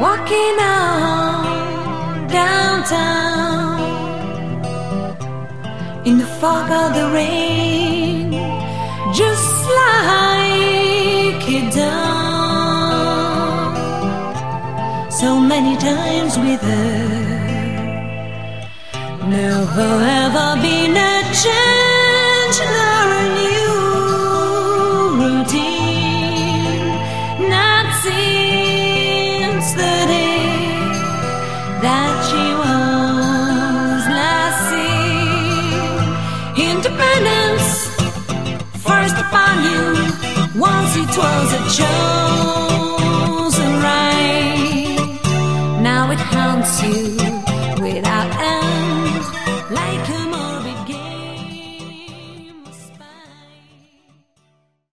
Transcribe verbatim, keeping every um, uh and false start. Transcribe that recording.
walking out downtown in the fog of the rain, just like it done so many times with her. Never ever been a change nor a new routine, not since the day that she was last seen. Independence forced upon you once it was a choice.